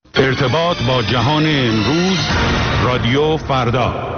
ارتباط با جهان امروز، رادیو فردا.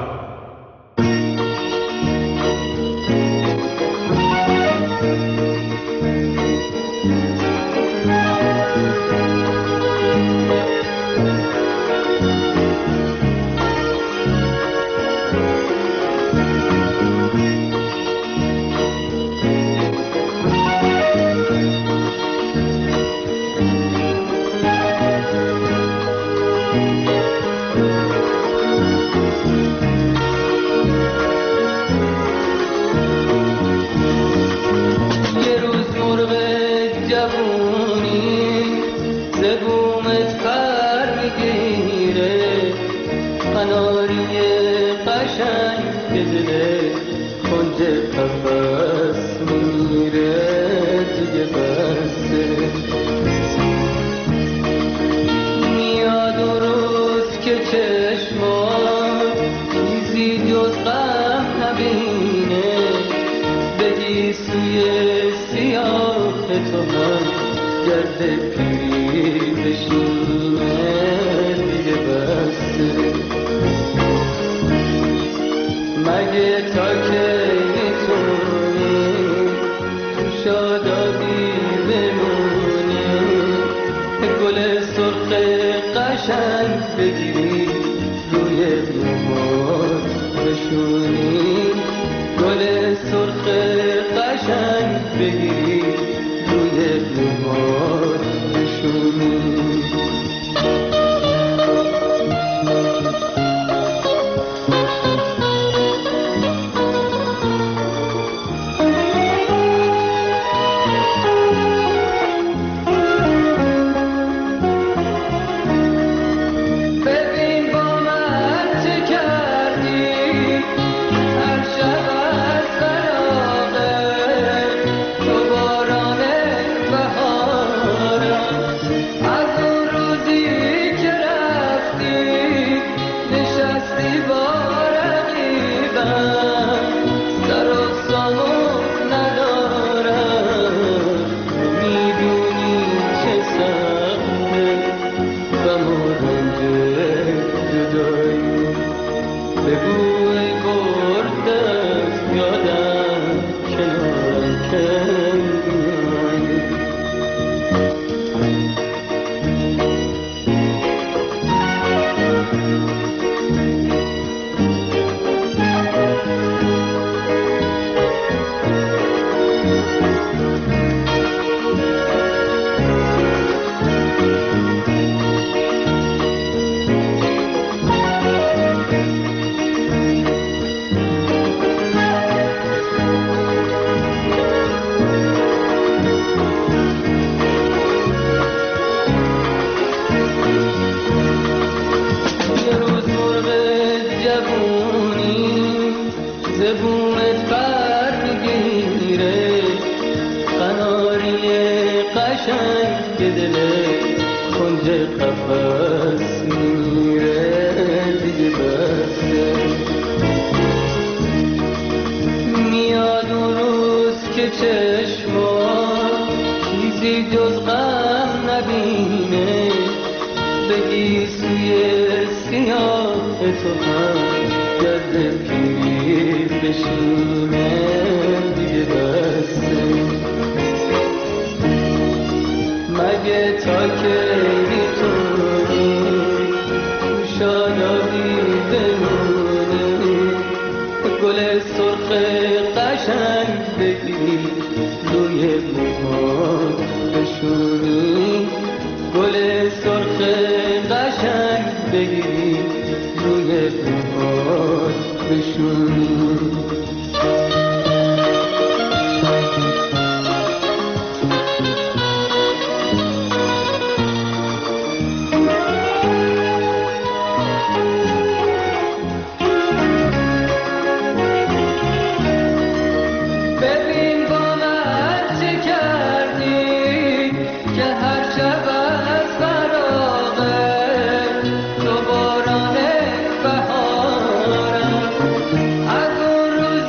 از اون روز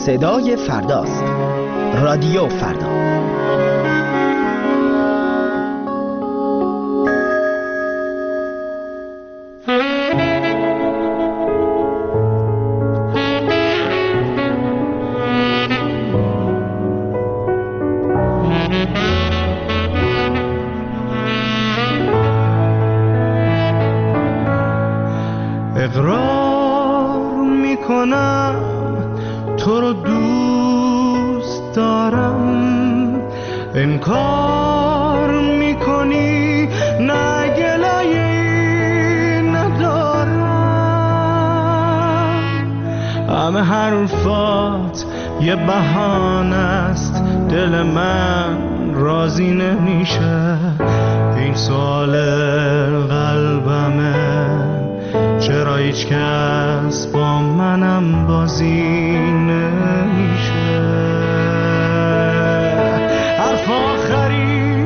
صدای فرداست. رادیو فردا. اقرار میکنم تو رو دوست دارم، انکار میکنی نه گلایی ندارم. همه حرفات یه بهانه است، دل من راضی نمیشه. این سوال قلبمه، چرا هیچ کس با منم بازی نمیشه. حرف آخری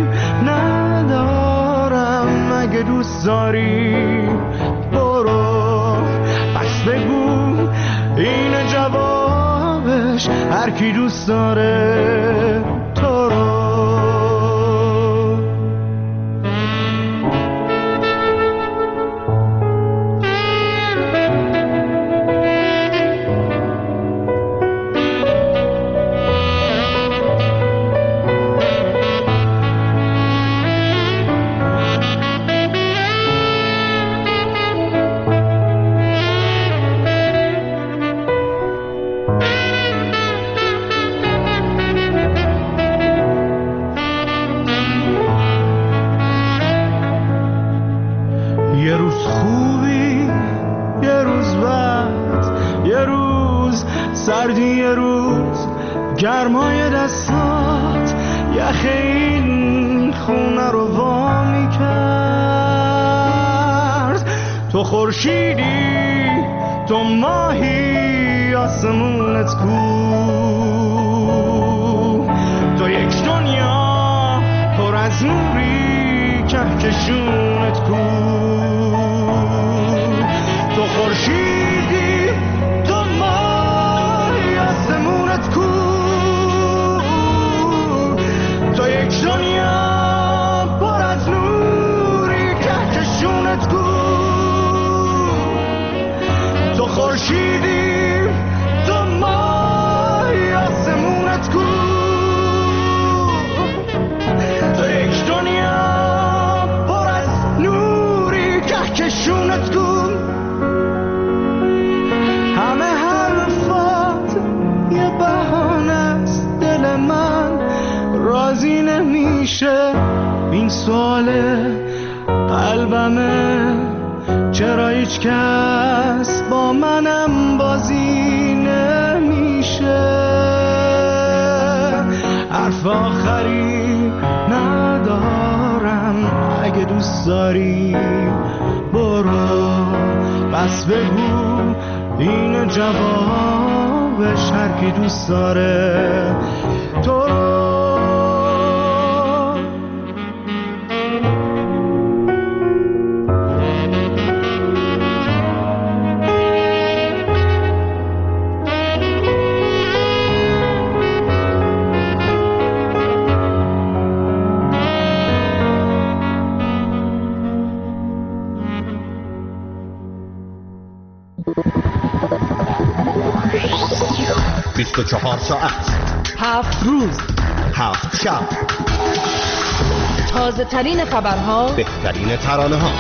ندارم، اگه دوست داری برو، بس بگو این جوابش، هر کی دوست داره تو رو. یه روز خوبی، یه روز بد، یه روز سردی، یه روز گرمای دستات، یخ این خونه رو وا میکرد. تو خورشیدی، تو ماهی، آسمونت کو، تو یک دنیا پر از نوری، کهکشونت کو. تو خورشیدی، تو ماهی، آسمونت کو، تو یک دنیا پر از نوری، کهکشونت کو. تو خورشیدی، تو ماهی، آسمونت کو، تو یک دنیا پر از نوری، کهکشونت کو. همه حرفات یه بهانه است، دل من راضی نمیشه. این سوال قلبمه، چرا هیچ کس با منم بازی نمیشه. حرف آخری ندارم، اگه دوست داری برو، بس بگو این جوابش، هر کی دوست داره تو رو. بیست و 24 ساعت، 7 روز، 7 شب، تازه ترین خبرها، بهترین ترانه ها.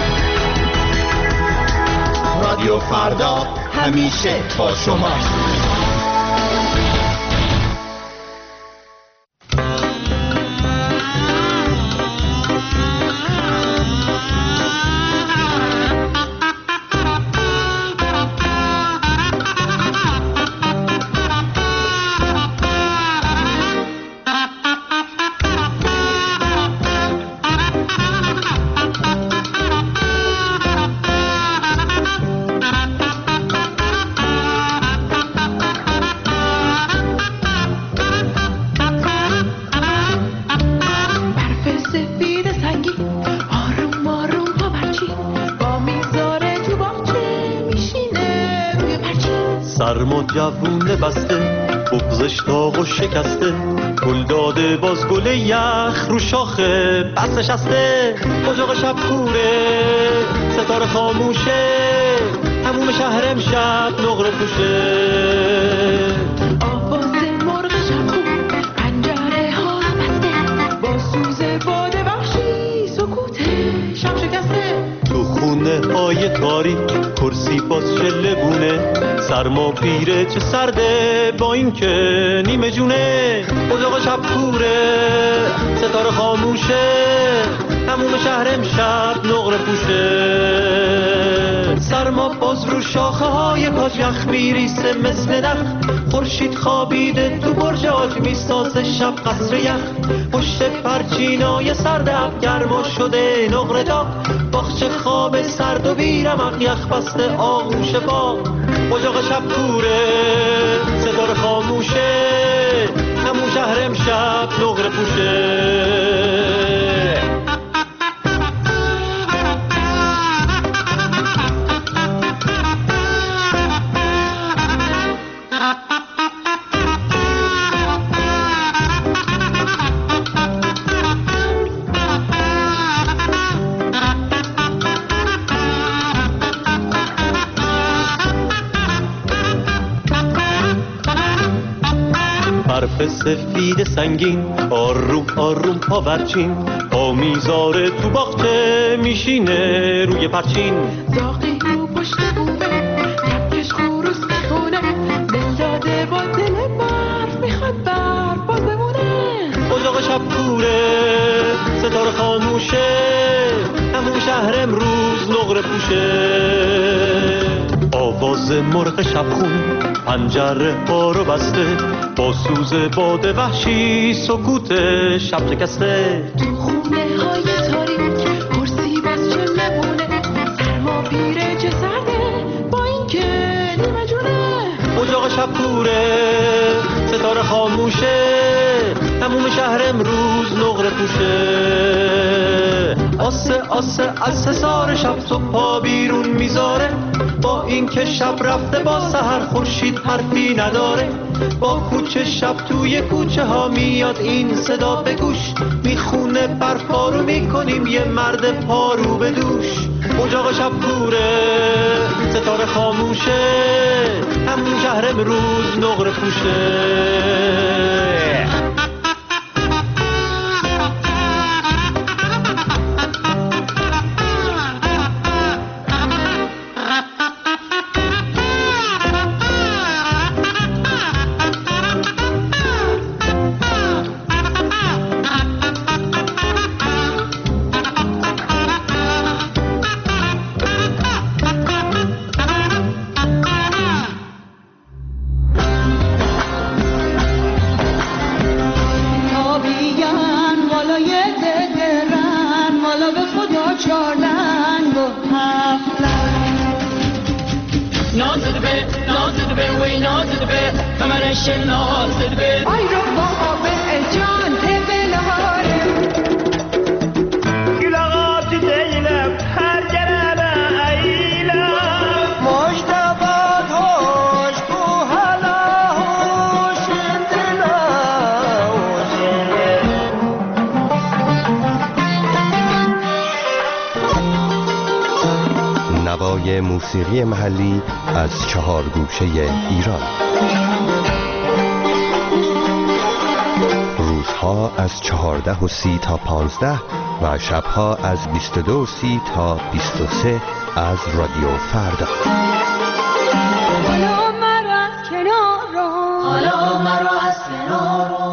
رادیو فردا همیشه با شما. سرما جوونه بسته بغزش داغ و شکسته، گل داده باز گل یخ رو شاخه بس نشسته. اجاق شب کوره ستاره خاموشه، تموم شهر امشب نقره پوشه. آواز مرغ شب خون پنجره ها بسته، با سوز باد وحشی سکوت شب شکسته. تو خونه های تاریک کرسی باز شله بونه، سرما پیره چه سرده با این که نیمه جونه. اجاق شب کوره ستاره خاموشه، تموم شهر امشب نقره پوشه. سرما باز رو شاخه های کاج یخ میریسه مثل نخ، خورشید خوابیده تو برج آج میسازه شب قصر یخ. پشت پرچینای سرد اب گرما شده نقره داغ، باغچه خواب سرد و بیرمق یخ بسته آغوش باغ. اجاق شب کوره ستاره خاموشه، همون شهر امشب نقره پوشه. برف سفید سنگین آروم آروم پاورچین، پا میذاره تو باغچه میشینه روی پرچین. زاغی رو پشت بومه کپکش خروس میخونه، دل داده با دل برف میخواد برف باز بمونه. اجاق شب کوره ستاره خاموشه، همون شهر امروز نقره پوشه. آواز مرغ شبخون پنجره ها رو بسته، با سوز باد وحشی سکوت شب شکسته. تو خونه های تاریک کرسی باز چله بونه، سرما پیره چه سرده با این که نیمه جونه. اجاق شب کوره ستاره خاموشه، تموم شهر امروز نقره پوشه. آسه آسه از حصار شب صبح پا بیرون میذاره، با این که شب رفته با سحر خورشید حرفی نداره. با کوچه شب توی کوچه ها میاد این صدا به گوش، میخونه برفا رو میکنیم یه مرد پارو به دوش. اجاق شب کوره ستاره خاموشه، همون شهر امروز نقره پوشه. نوای موسیقی محلی از 4 گوشه ایران. روزها از 14:30 تا 15 و شبها از 22:30 تا 23 از رادیو فردا. حالا مرا از کنار رو، حالا مرا از کنار رو.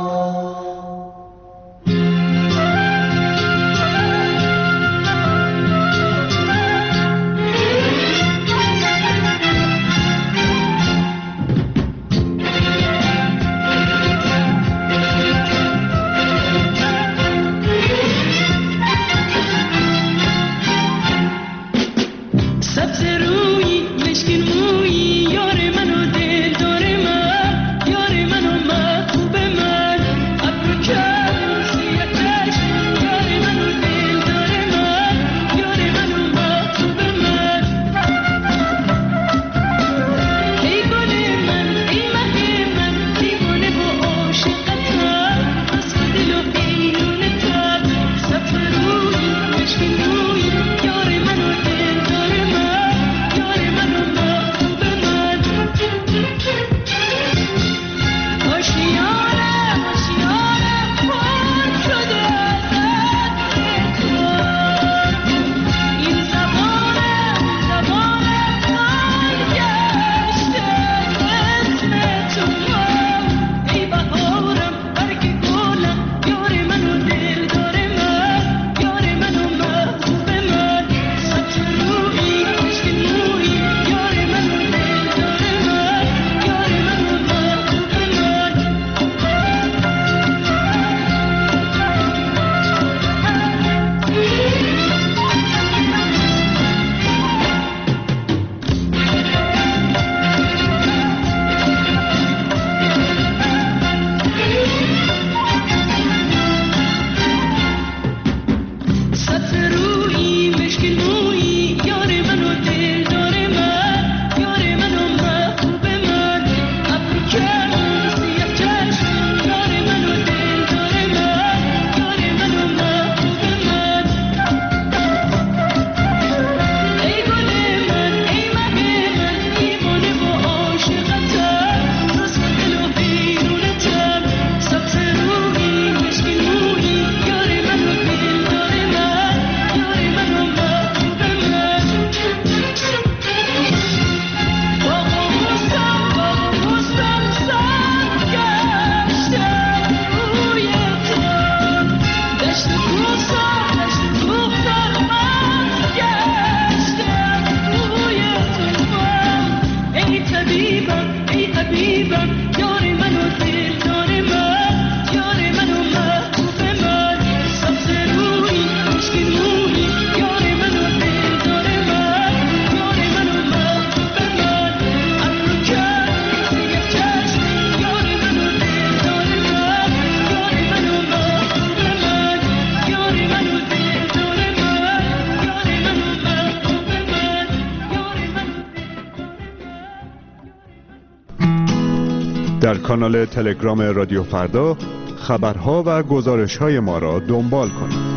در کانال تلگرام رادیو فردا خبرها و گزارش‌های ما را دنبال کنید.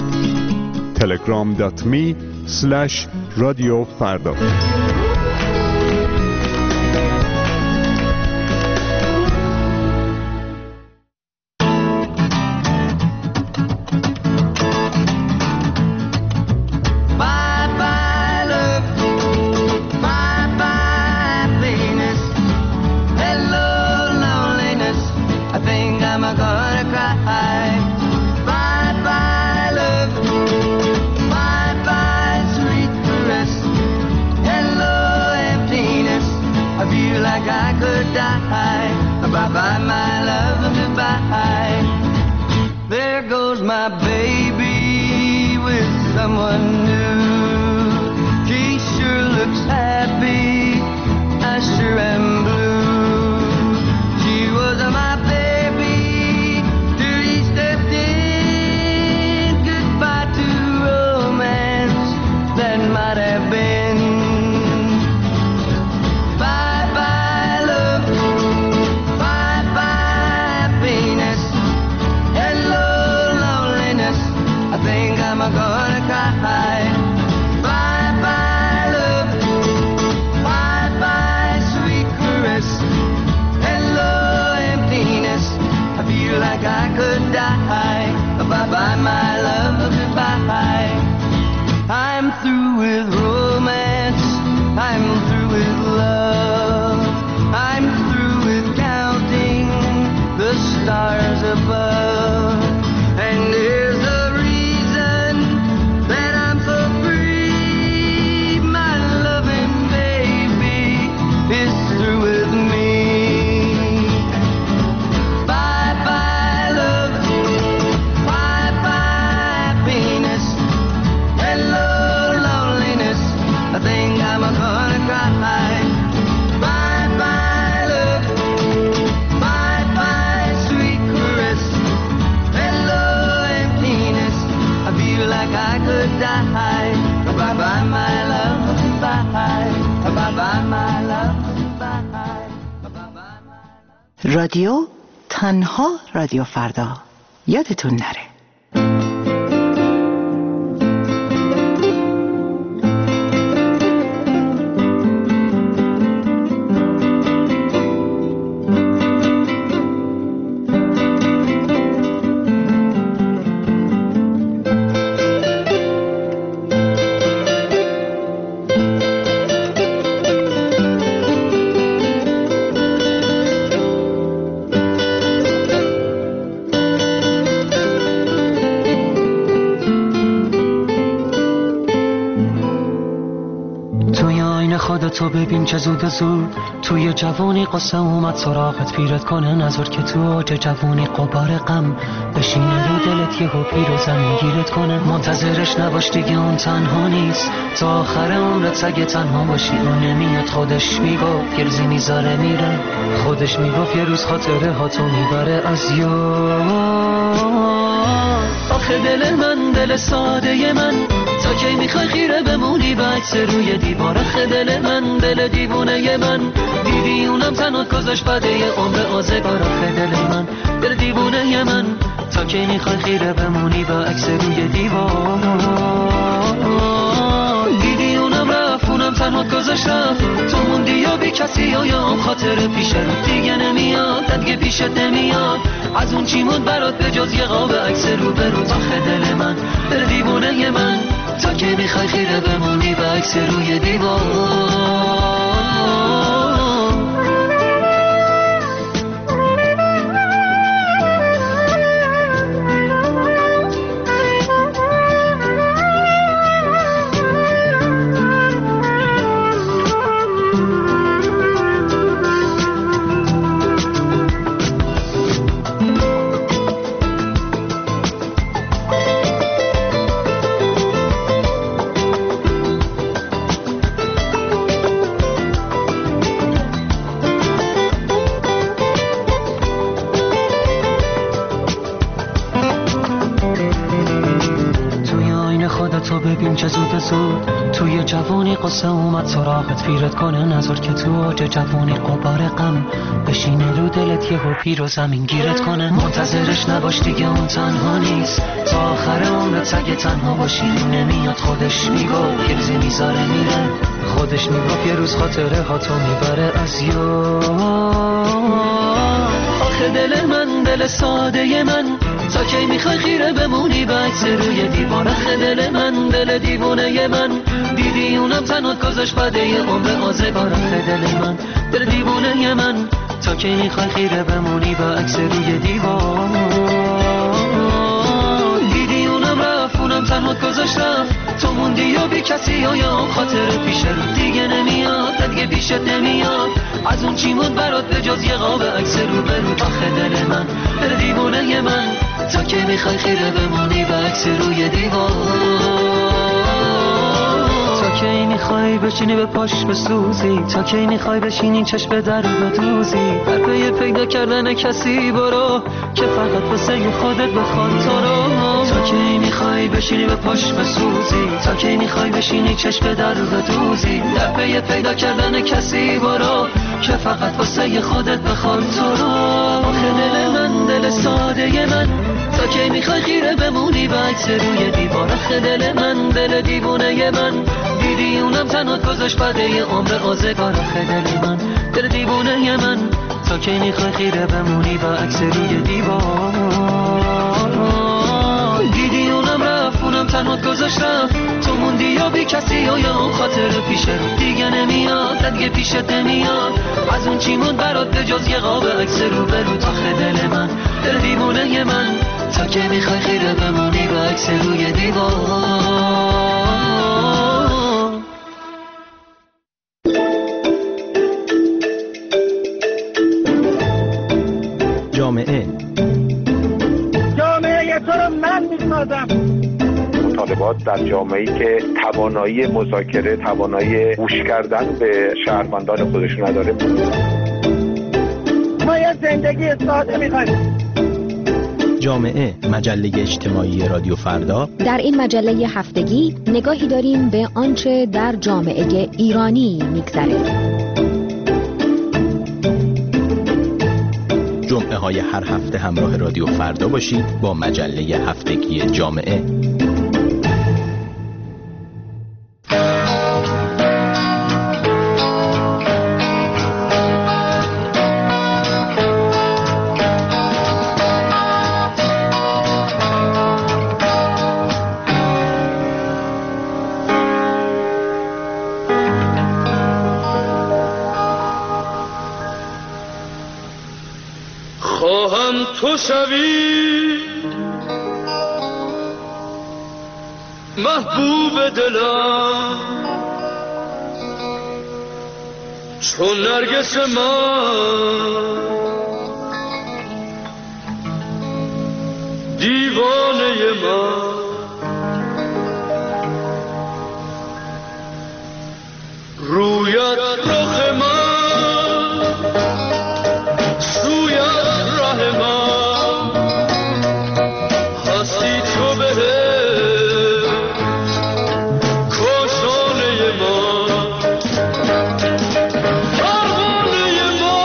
telegram.me/رادیو فردا. رادیو تنها رادیو فردا یادتون نره. تو ببین چه زود زود توی جوانی قصه اومد سراغت پیرت کنه نظر که تو اوج جوانی قبار غم بشینه رو دلت یهو پیر و زمین گیرت کنه. منتظرش نباش دیگه اون تنها نیست تا آخر عمرت سگه تنها باشی. اون نمیاد خودش میگفت یه روزی میذاره میره خودش میگفت یه روز خاطره ها تو میبره از یاد. آخه دل من دل ساده من تا کی میخوای خیره بمونی به عکس روی دیوار. آخه دل من دل دیوونه من دیدی اونم تنها گذاشت بده یه عمر آزگار. آخه دل من دل دیوونه من تا کی میخوای خیره بمونی به عکس روی دیوار. دیدی اونم رفت اونم تنها گذاشت رفت تو موندی یا بی کسی یا هم خاطر پیش رو دیگه نمیاد دیگه پیشت نمیاد از اون چی موند برات به جز یه قاب عکس رو به رو. آخه دل من دل دیوونه من تا که میخوای خیره بمونی به عکس روی دیوار. توی جوانی قصه اومد سراغت پیرت کنه نظر که تو اوج جوانی قبار غم بشینه رو دلت یهو پیر و زمین گیرت کنه. منتظرش نباش دیگه اون تنها نیست، تا آخر عمرت اگه تنها باشی نمیاد. خودش میگفت یه روزی میذاره میره، خودش میگفت یه روز خاطره ها تو میبره از یاد. آخه دل من دل ساده من، تا کی میخوای خیره بمونی به عکس روی دیوار؟ آخه دل من دل دیوونه من، دیدی اونم تنها گذاشت بده یه عمر آزگار. آخه دل من دل دیوونه من، تا کی میخوای خیره بمونی به عکس روی دیوار؟ دیدی اونم رفت اونم تنها گذاشت رفت، تو موندی یا بی کسی یا خاطر پیش رو دیگه نمیاد، دیگه پیشت نمیاد. از اون چی موند برات به جز یه قاب عکس رو برو؟ آخه دل من دل دیوونه من، تا کی میخوای خیره بمونی به عکس روی دیوار؟ تا کی میخوای بشینی به پاش بسوزی؟ تا کی میخوای بشینی چشم در بدوزی؟ در پی پیدا کردن کسی برو که فقط واسه خودت بخواد تو رو. تا کی میخوای بشینی به پاش بسوزی؟ تا کی میخوای بشینی چشم در بدوزی؟ در پی پیدا کردن کسی برو که فقط واسه خودت بخواد تو رو. آخه دل من دل ساده من، تا کی میخوای خیره بمونی به عکس روی دیوار؟ آخه دل من دل دیوونه من، دیدی اونم تنها گذاشت بده یه عمر آزگار. آخه دل من دل دیوونه من، تا کی میخوای خیره بمونی به عکس روی دیوار؟ دیدی اونم رفت اونم تنها گذاشت رفت، تو موندی یا بی کسی یا اون خاطر پیش رو دیگه نمیاد، دیگه پیشت نمیاد. از اون چی موند برات به جز یه قاب عکس رو برو؟ آخه دل من دل دیوونه من، تا کی میخوای خیره بمونی به عکس روی دیوار؟ جامعه تو رو من میسازم. مطالبات در جامعه‌ای که توانایی مذاکره، توانایی گوش کردن به شهروندان خودش نداره. ما یه زندگی ساده میخوایم. جامعه، مجله اجتماعی رادیو فردا. در این مجله هفتگی نگاهی داریم به آنچه در جامعه ایرانی میگذره. جمعه های هر هفته همراه رادیو فردا باشید با مجله هفتگی جامعه. تو شوی محبوب دلم چون نرگس من، دیوانه من. رویت رخ من، سویت راه من، هستی تو به کاشانه من، پروانه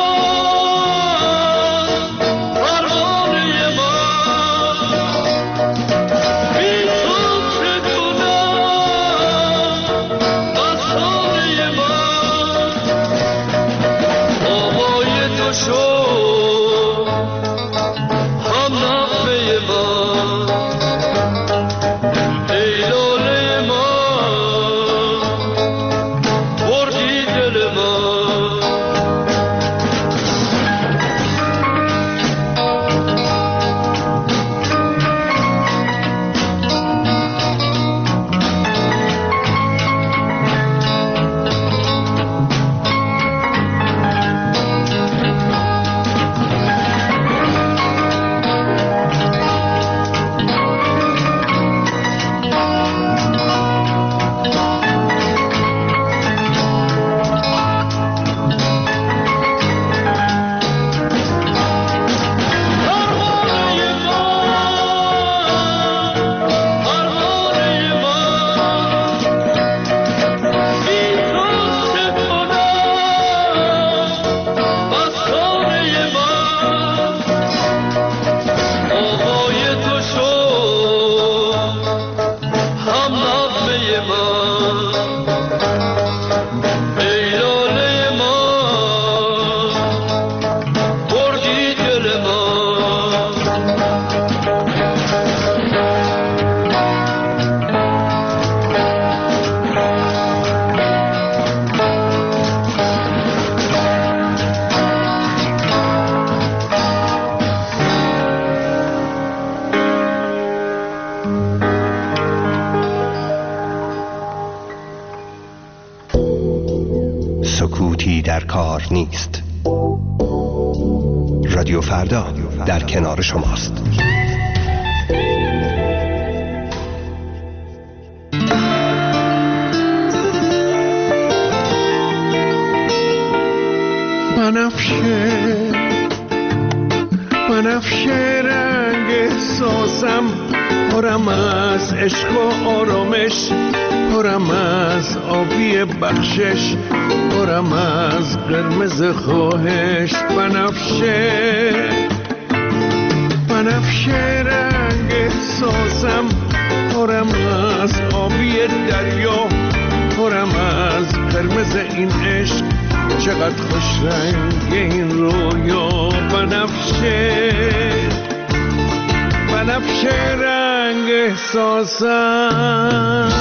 من، پروانه من. بی تو چه کنم افسانه من. سکوتی در کار نیست. رادیو فردا در کنار شماست. بنفشه رنگ احساسم، پرم از عشق و آرامش، پرم از آبی بخشش، پرم از قرمز خواهش. بنفشه رنگ احساسم، پرم از آبی دریا، پرم از قرمز این عشق، چقدر خوش رنگ این رویا. بنفشه رنگ احساسم.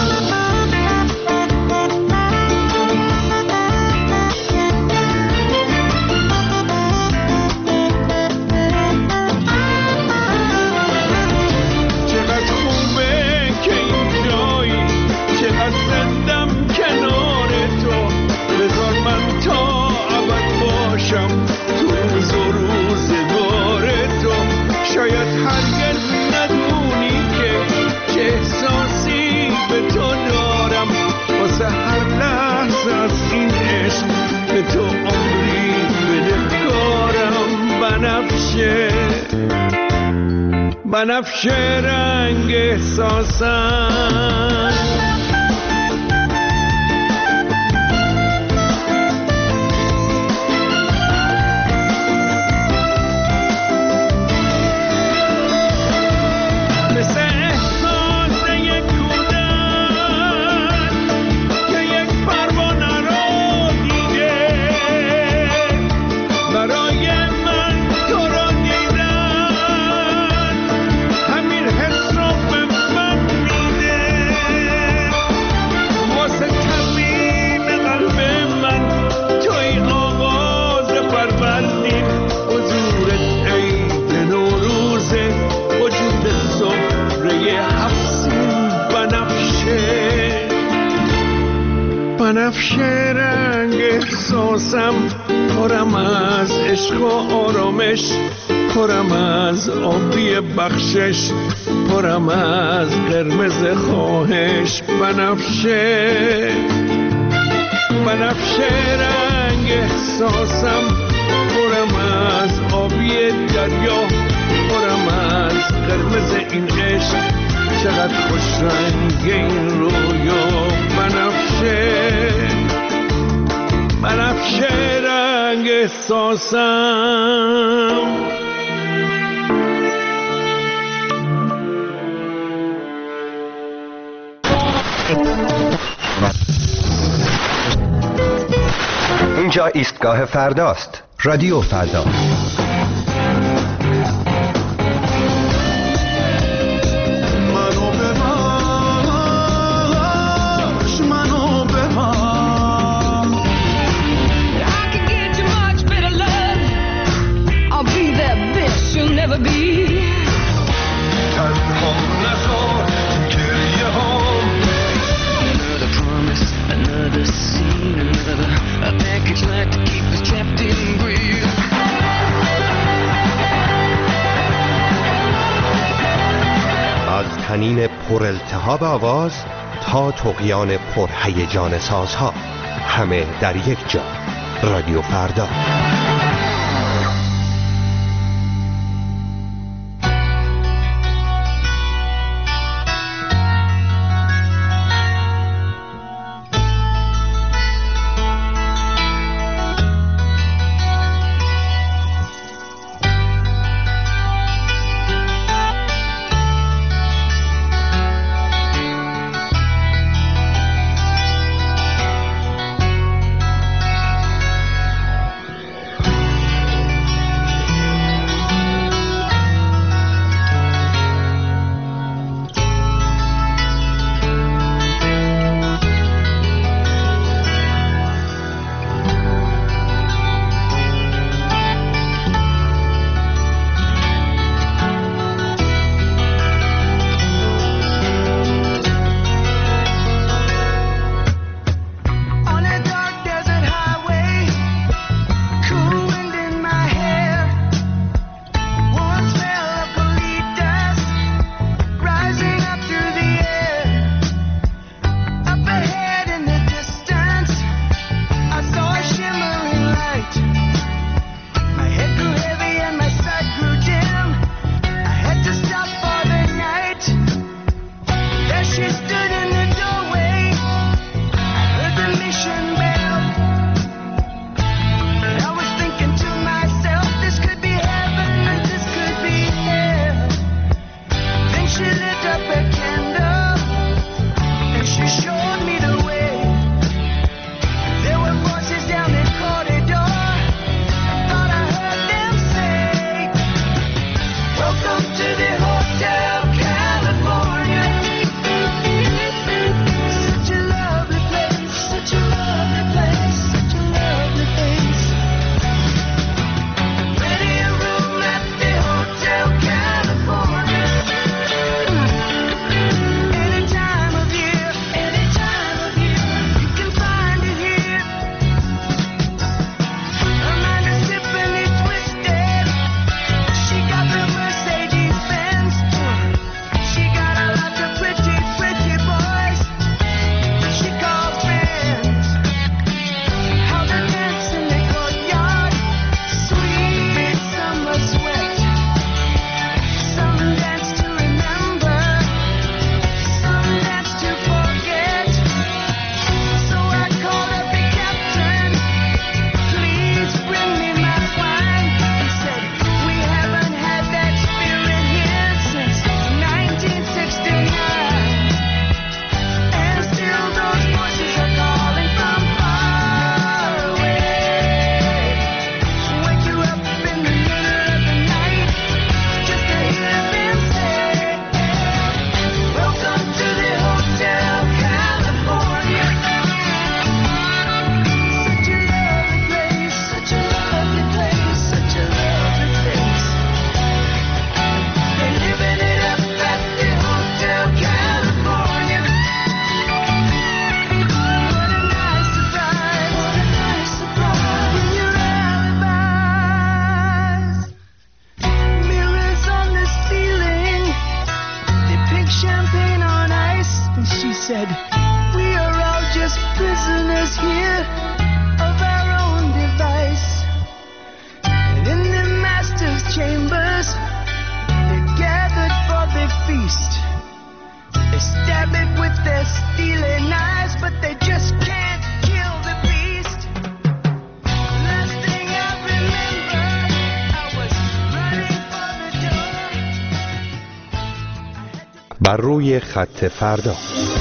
چقدر خوبه که این جایی، چقدر زندم کنار تو. بذار من تا ابد باشم تو روز و روزگار تو. شاید هرگز ندونی که چه احساسی به تو دارم، واسه هر لحظه از این عشق به تو عمری بدهکارم. بنفشه رنگ احساسم. بنفشه رنگ احساسم، پرم از عشق و آرامش، پرم از آبی بخشش، پرم از قرمز خواهش. بنفشه رنگ احساسم، پرم از آبی دریا، پرم از قرمز این عشق، چقدر خوش رنگ این رویا. بنفشه رنگ احساسم. اینجا ایستگاه فرداست. رادیو فردا. از طنین پر التهاب آواز تا طغیان پر هیجان سازها، همه در یک جا. رادیو فردا. بر روی خط فردا.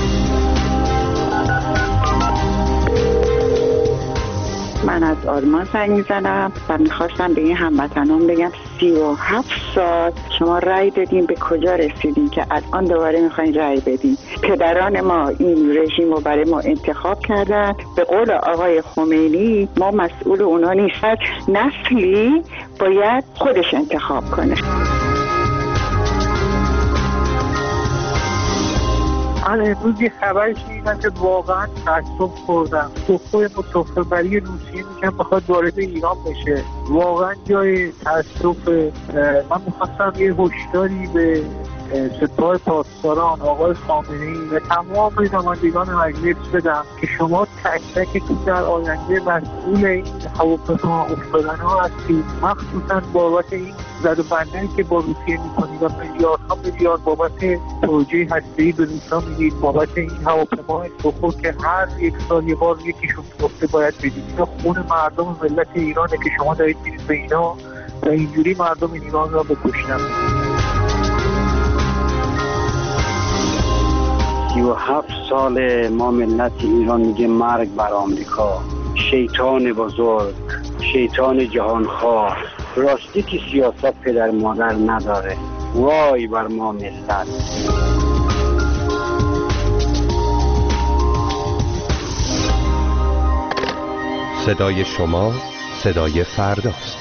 من از آلمان زنگ میزنم و میخواستم به این هموطنان بگم 37 سال شما رأی دادین، به کجا رسیدین که الان دوباره میخواین رأی بدین؟ پدران ما این رژیم رو برای ما انتخاب کردن. به قول آقای خمینی ما مسئول اونا نیستیم، نسلی باید خودش انتخاب کنه. من امروز یه خبری شنیدم که واقعا تعصب خوردم. متوفربری روسیه میگن بخواد وارد ایران بشه. واقعا جای تعصب. من میخواستم یه هشداری به سپاه پاسداران آقای خامنه‌ای و تمام نمایندگان مجلس بدم که شما تک تکتون در آینده مسئول این هواپیما افتادن‌ها هستید، مخصوصا بابت این زد و بندی که با روسیه میکنید و میلیاردها میلیارد بابت پروژه هسته‌ای به روسا میدید، بابت این هواپیما سخور که هر یک سال یه بار یکیشون گفته باید بدید. اینا خون مردم ملت ایرانه که شما دارید میدید به اینا و اینجوری مردم ایران را بکشن. 37 سال ما ملت ایران میگه مرگ بر آمریکا، شیطان بزرگ، شیطان جهانخوار. راستی که سیاست پدر مادر نداره. وای بر ما ملت. صدای شما صدای فرداست.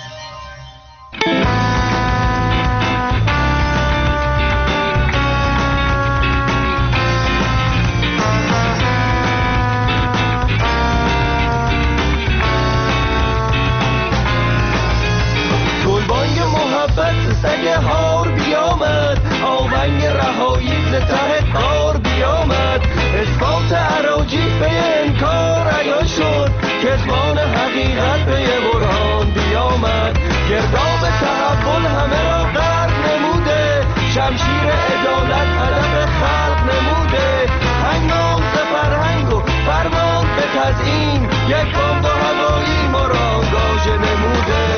سگ هار بیامد، آونگ رهایی ز ته قار بیامد، اثبات اراجیف به انکار عیان شد، کتمان حقیقت به برهان بیامد، گرداب تحول همه را غرق نموده، شمشیر عدالت هدف خلق نموده، هنگام ز فرهنگ و فرمان به تزیین، یک بمب هوایی ما را آنگاژه نموده.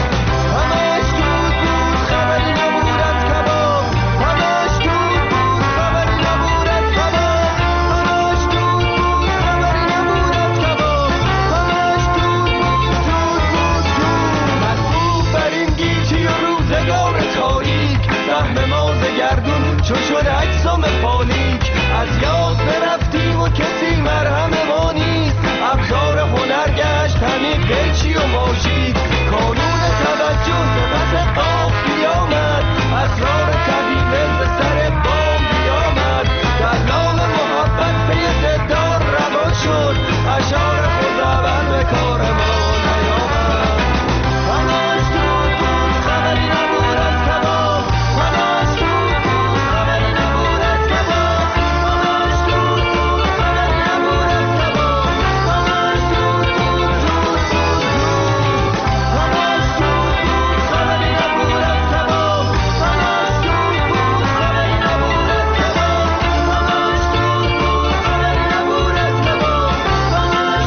چون شد اجسام پالیک از یاد برفتیم و کسی مرهم ما نیست، ابزار هنر گشت همین قیچی و ماژیک، کانون توجه به بس قاف بیامد، اسرار طبیعه به سر بام بیامد، دلال محبت پی زدار روان شد، اشعار خزعبل به کار ما نیامد. همش دود بود خبری نبود از کباب، همش دود بود خبری نبود از کباب، همش دود بود خبری نبود از کباب، همش دود بود همش دود بود خبری نبود از کباب، همش دود بود خبری نبود از کباب، همش دود بود خبری نبود از کباب، همش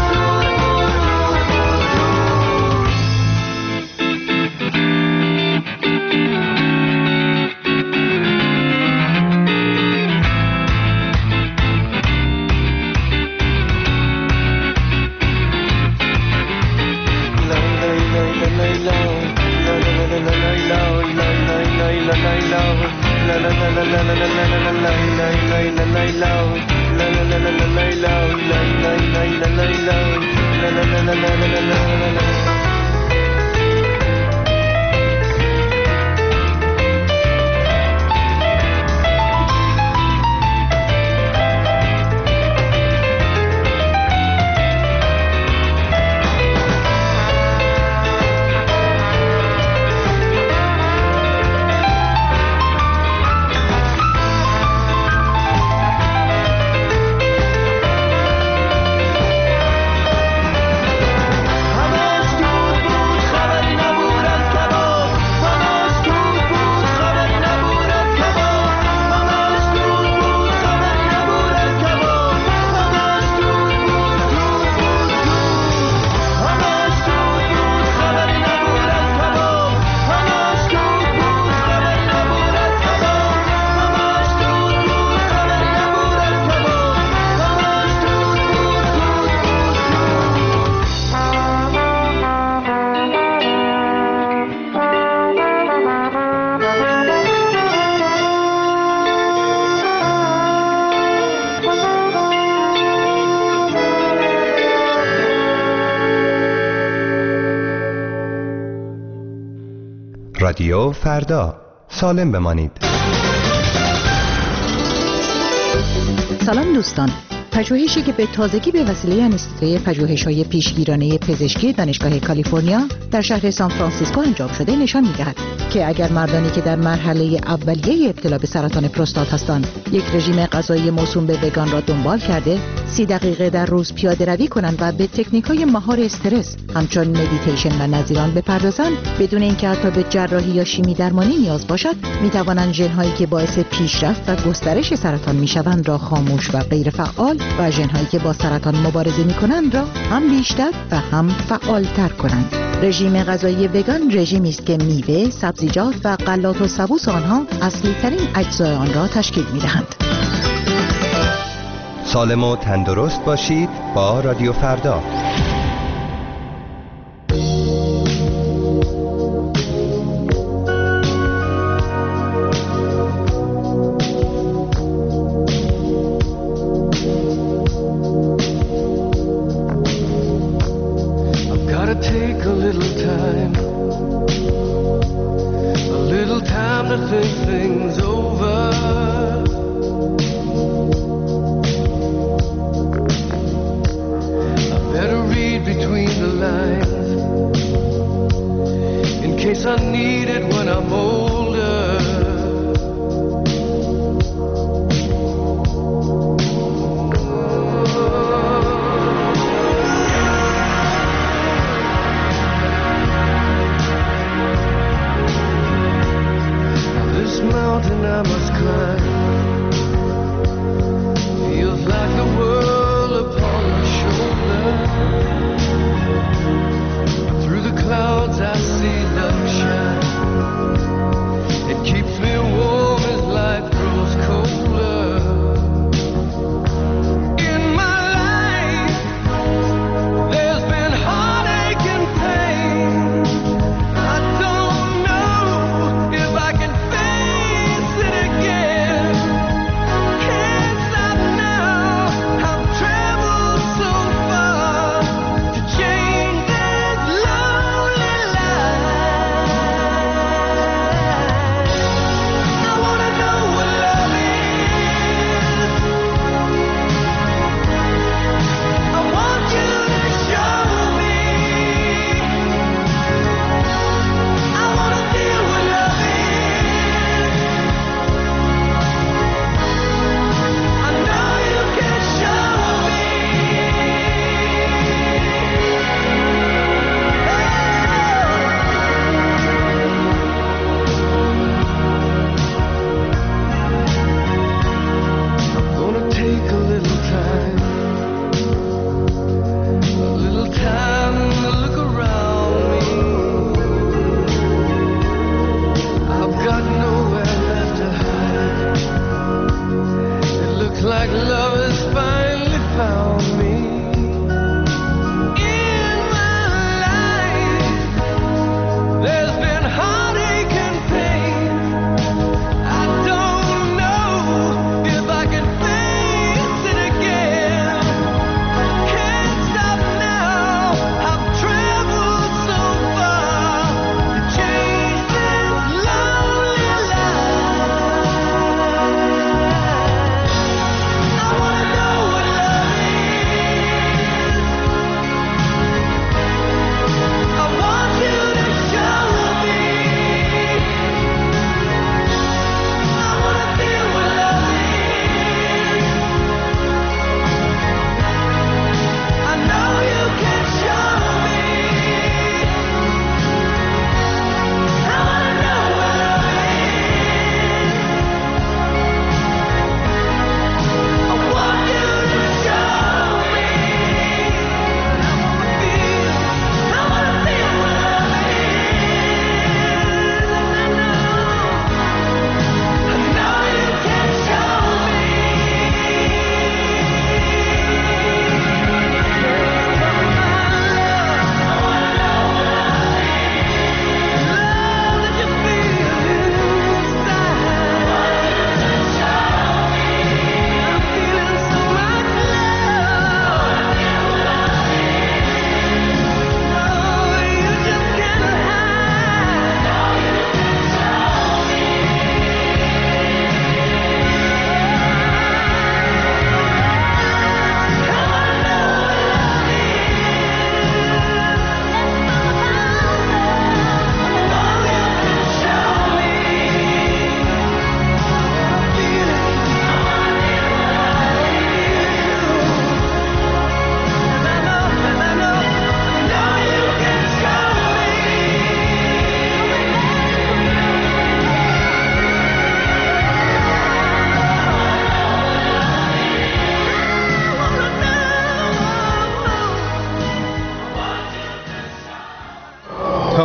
رادیو فردا، سالم بمانید. سلام دوستان. پژوهشی که به تازگی به وسیله انستیتوی پژوهش‌های پیشگیرانه پزشکی دانشگاه کالیفرنیا در شهر سان فرانسیسکو انجام شده نشان می‌دهد که اگر مردانی که در مرحله اولیه ابتلا به سرطان پروستات هستند یک رژیم غذایی موسوم به وگان را دنبال کرده 30 دقیقه در روز پیاده روی کنند و به تکنیک‌های مهار استرس همچون مدیتیشن و نظیر آن بپردازند بدون اینکه حتی به جراحی یا شیمی درمانی نیاز باشد، می‌توانند ژن‌هایی که باعث پیشرفت و گسترش سرطان می‌شوند را خاموش و غیر فعال و ژن‌هایی که با سرطان مبارزه می‌کنند را هم بیشتر و هم فعال‌تر کنند. رژیم غذایی وگان رژیمی است که میوه، سبزیجات و غلات و سبوس آنها اصلی‌ترین اجزای آن را تشکیل می‌دهند. سالم و تندرست باشید با رادیو فردا.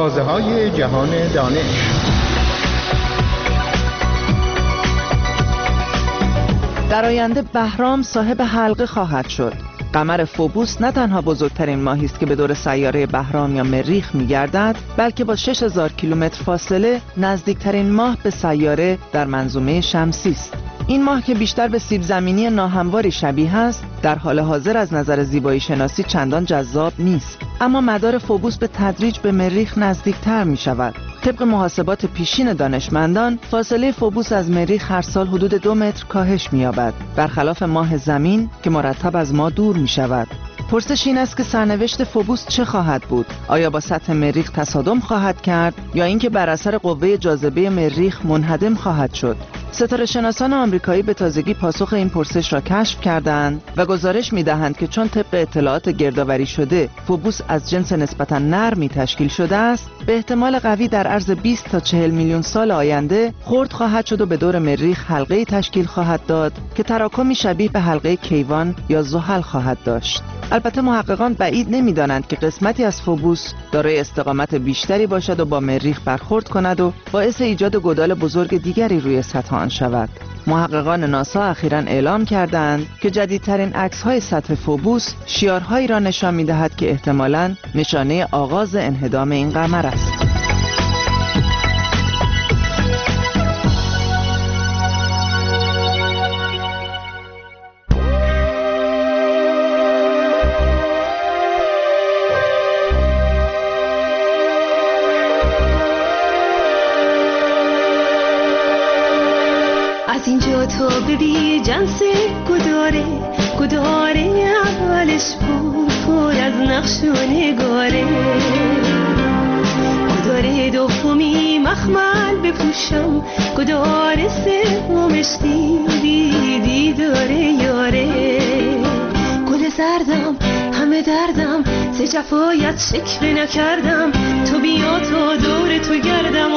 آوازه‌های جهان دانش. در آینده بهرام صاحب حلقه خواهد شد. قمر فوبوس نه تنها بزرگترین ماهی است که به دور سیاره بهرام یا مریخ می‌گردد، بلکه با 6000 کیلومتر فاصله نزدیکترین ماه به سیاره در منظومه شمسی است. این ماه که بیشتر به سیب زمینی ناهمواری شبیه است، در حال حاضر از نظر زیبایی شناسی چندان جذاب نیست، اما مدار فوبوس به تدریج به مریخ نزدیکتر می شود. طبق محاسبات پیشین دانشمندان، فاصله فوبوس از مریخ هر سال حدود 2 متر کاهش می یابد، برخلاف ماه زمین که مرتب از ما دور می شود. پرسش این است که سرنوشت فوبوس چه خواهد بود؟ آیا با سطح مریخ تصادم خواهد کرد یا اینکه بر اثر قوه جاذبه مریخ منهدم خواهد شد؟ ستاره شناسان آمریکایی به تازگی پاسخ این پرسش را کشف کردند و گزارش می‌دهند که چون طبق اطلاعات گردآوری شده فوبوس از جنس نسبتاً نرمی تشکیل شده است، به احتمال قوی در عرض 20 تا 40 میلیون سال آینده خرد خواهد شد و به دور مریخ حلقه‌ای تشکیل خواهد داد که تراکمی شبیه به حلقه کیوان یا زحل خواهد داشت. البته محققان بعید نمی‌دانند که قسمتی از فوبوس دارای استقامت بیشتری باشد و با مریخ برخورد کند و باعث ایجاد گودال بزرگ دیگری روی سطح آن شود. محققان ناسا اخیراً اعلام کردند که جدیدترین عکس‌های سطح فوبوس شیارهایی را نشان می‌دهد که احتمالاً نشانه آغاز انهدام این قمر است. از اینجا تا ببین جنس گداره اولش بود پر از نقش و نگاره، گداره دومی مخمل بپوشم، گداره سومش دیدی داره یاره. گل زردم همه دردم ز جفایت شکوه نکردم، تو بیا تا دور تو گردم.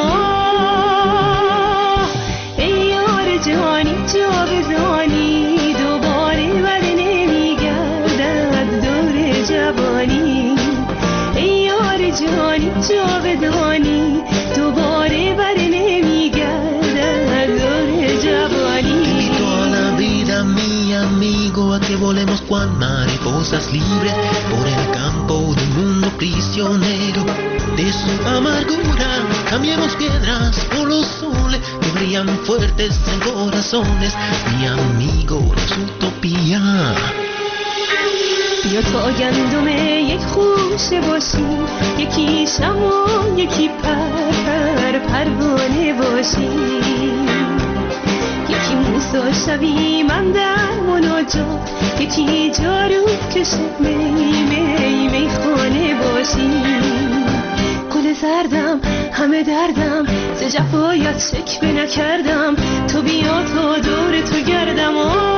جهانی جاودانی دوباره بر نمیگردد دور جوانی. ای یار جهانی جاودانی دوباره بر نمیگردد دور جوانی. Toda la vida mi amigo a que volemos cual mariposas libres por el campo de un mundo prisionero de su amargura. Cambiemos piedras por los soles que brillan fuertes en corazones. Mi amigo es utopía. بیا تا گندم یک خوشه باشیم، یکی شمع یکی پروانه باشیم، یکی موسی شویم اندر مناجات، یکی جارو کش می خانه باشیم. گل زردم همه دردم ز جفایت شکوه نکردم، تو بیا تا دور تو گردم.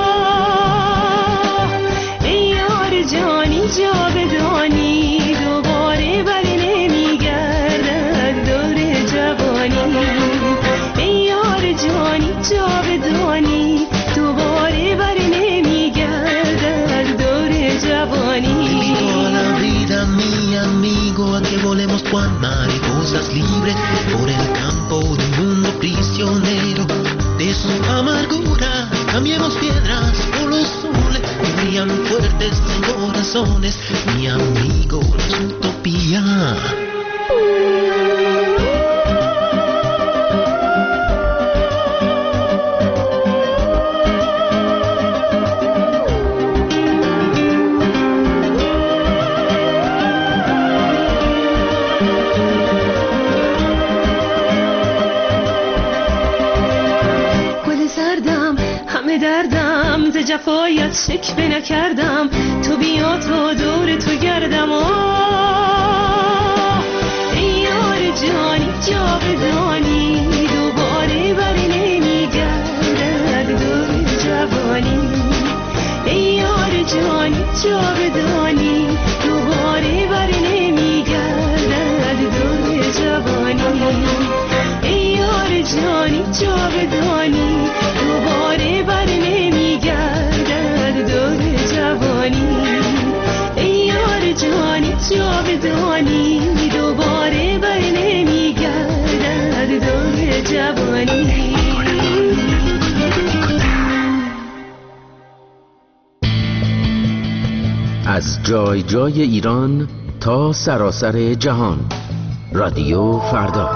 ای یار جانی جاودانی دوباره بر نمیگردد دور جوانی. ای یار جانی جاودانی دوباره بر نمیگردد دور جوانی. Toda la vida mi amigo a que volemos cual mariposas libres por el campo de un mundo prisionero de su amargura. Cambiemos piedras por los soles que brillan fuertes en corazones. Mi amigo es utopía. دردم ز جفایت شکوه نکردم، تو بیا تا دور تو گردم. ای یار جانی جاودانی دوباره بر نمیگردد دور جوانی. ای یار جانی جاودانی دوباره بر نمیگردد دور جوانی. ای یار جانی جاودانی دوباره بر نمیگردد دور جوانی. ای یار جانی جاودانی دوباره بر نمیگردد از جای جای ایران تا سراسر جهان. رادیو فردا.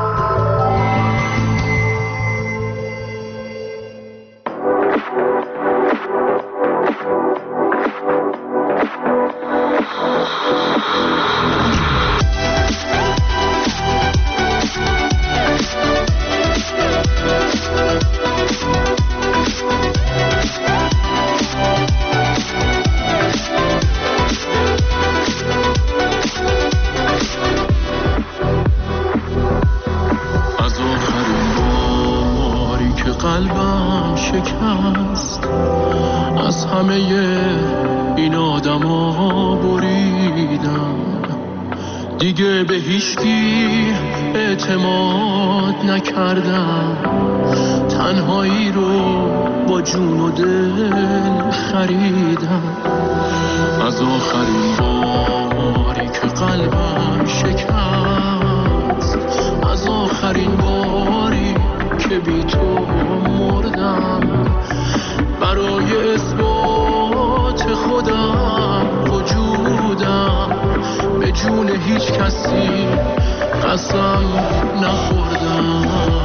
قلبم شکست، از همه این آدما بریدم، دیگه به هیچکی اعتماد نکردم، تنهایی رو با جون و دل خریدم. از آخرین باری که قلبم شکست، از آخرین باری که بی تو مردم، برای اثبات خودم وجودم به جون هیچ کسی قسم نخوردم.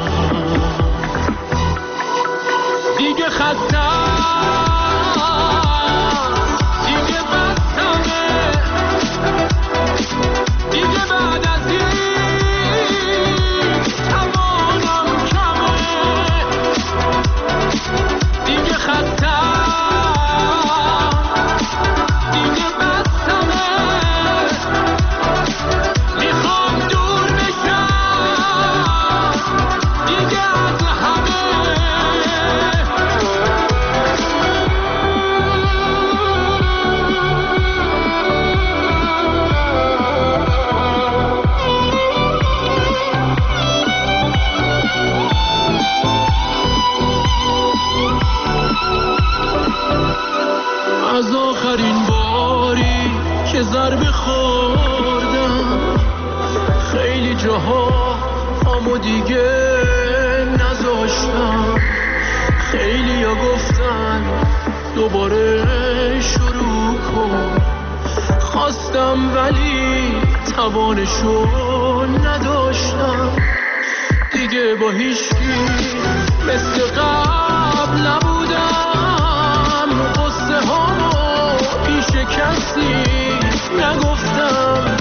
دیگه خستم، دیگه بستمه، دیگه بعد از ضربه خوردم، خیلی جاها پامو دیگه نذاشتم، خیلی ها گفتن دوباره شروع کن، خواستم ولی توانشو نداشتم، دیگه با هیچکی مثل قبل نبودم، قصه هامو پیش کسی نگفتم،